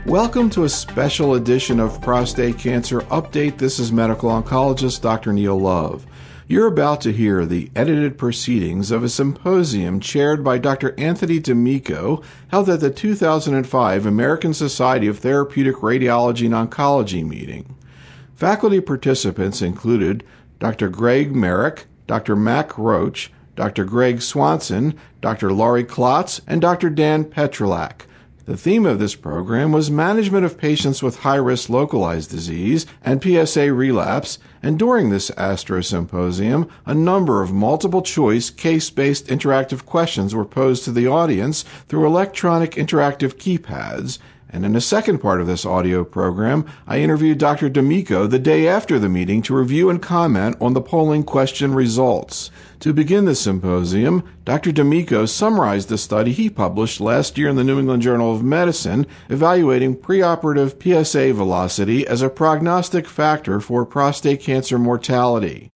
Welcome to a special edition of Prostate Cancer Update. This is medical oncologist Dr. Neil Love. You're about to hear the edited proceedings of a symposium chaired by Dr. Anthony D'Amico, held at the 2005 American Society of Therapeutic Radiology and Oncology meeting. Faculty participants included Dr. Greg Merrick, Dr. Mac Roach, Dr. Greg Swanson, Dr. Laurie Klotz, and Dr. Dan Petrolak. The theme of this program was management of patients with high-risk localized disease and PSA relapse, and during this Astro Symposium, a number of multiple-choice, case-based interactive questions were posed to the audience through electronic interactive keypads. And in the second part of this audio program, I interviewed Dr. D'Amico the day after the meeting to review and comment on the polling question results. To begin the symposium, Dr. D'Amico summarized the study he published last year in the New England Journal of Medicine evaluating preoperative PSA velocity as a prognostic factor for prostate cancer mortality.